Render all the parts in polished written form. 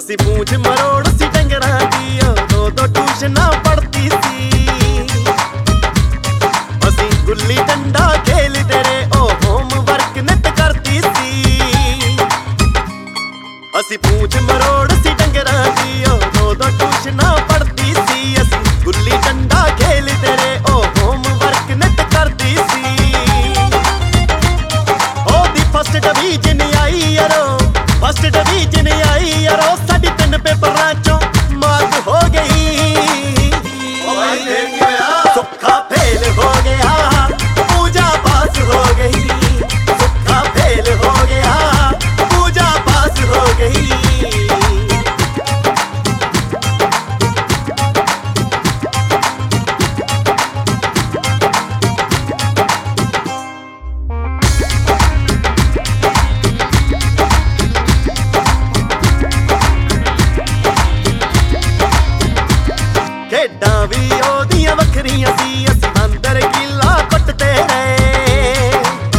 असी पूंछ मरोड़ सी डंगरां दी दो ट्यूशनां पढ़ती सी। असी गुल्ली डंडा खेलदे रे होमवर्क नित करती सी। असी पूंछ मरोड़ सी डंगरां दी दो ट्यूशनां पढ़ती सी। असी गुल्ली डंडा खेलदे रे होमवर्क नित करती सी। ओदी फस्ट डिवीजन आई यारो, फस्ट डिवीजन आई यारो, साडी 3 पेपरां चों मार्क हो गई। सुखा फेल हो गया, पूजा पास हो गई। सुखा फेल हो गया, पूजा पास हो गई। खेडां भी ओदियां वखरियां सी, असी अंदर कीला कुटदे रहे।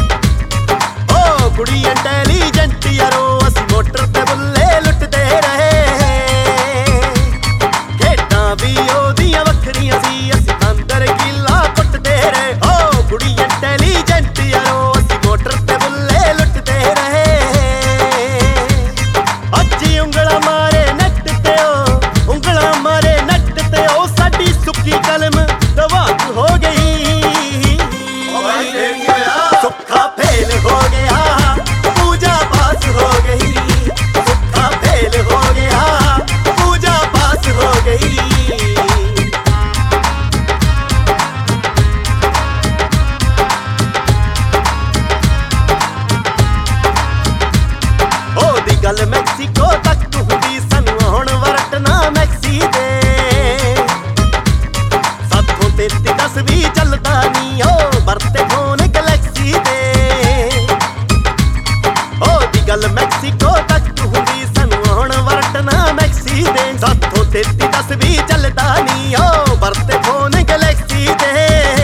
ओ कुड़ी इंटैलीजेंट यारो, असी मोटर ते बुल्ले लुटदे रहे। खेडां भी ओदियां वखरियां सी, असी अंदर कीला कुटदे रहे। ओ कुड़ी इंटैलीजेंट यारो, असी मोटर ते बुल्ले लुटदे रहे। अज उंगला मारे नट ते उंगला मारे नट ते साडी सुक्की कलम दवात हो गई। सुखा फेल हो गया, पूजा पास हो गई। सुखा फेल हो गया, पूजा पास हो गई। ओदी गल मैक्सीको तक हुंदी, सानू हुण वरटना मैक्सी दे। 10 भी चलदा नी ओ बरते फोन गैलेक्सी दे। ओदी गल मैक्सीको तक हुंदी, सानू हुण वरटना मैक्सी दे। 733 भी चलदा नी ओ बरते फोन गैलेक्सी दे।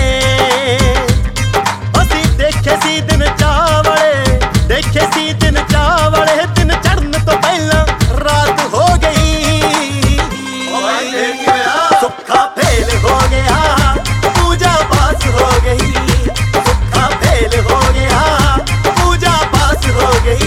असी देखे सी दिन चावले, देखे सी दिन चावले, दिन चढ़न तो पहला रात हो गई। सुखा फेल हो गया, पूजा पास हो गई। सुखा फेल हो गया, पूजा पास हो गई।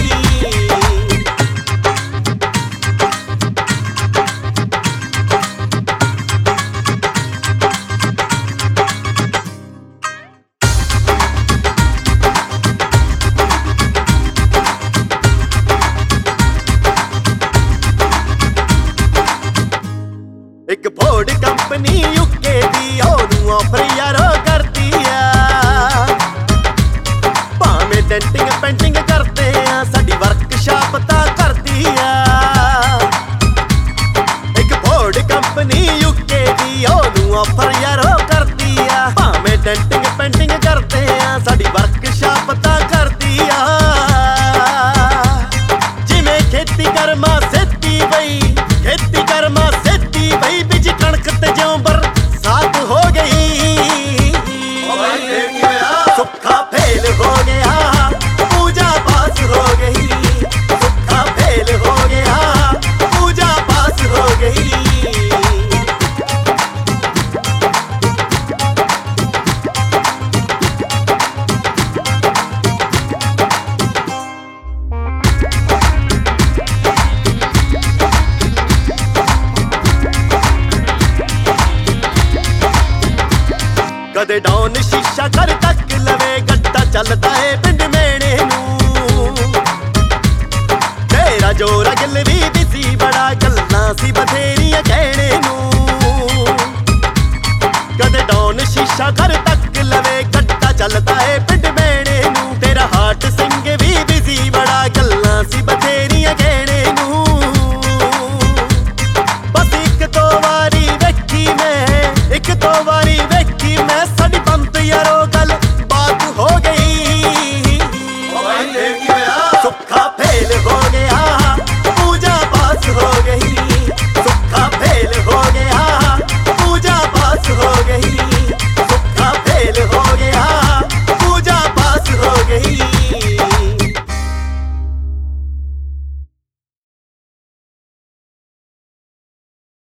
एक फोर्ड कंपनी यूके दी ओनू ऑफर यारो करती आ। भावें डेंटिंग पेंटिंग करते आ, साडी वर्कशॉप तां करदी आ। एक फोर्ड कंपनी यूके दी ओनू ऑफर यारो करती आ। भावें डेंटिंग पेंटिंग करते आ, साडी वर्कशॉप तां करदी आ। जिवें खेती करमा सेती बई, खेती करमा सेती बई, बिज कणक ते ज्यों बरसात हो गई। सुखा फेल हो गया, पूजा पास हो गई। सुखा फेल हो गया, पूजा पास हो गई। कदे डाउन शीशा घर तक लवे, गड्डा चलदा है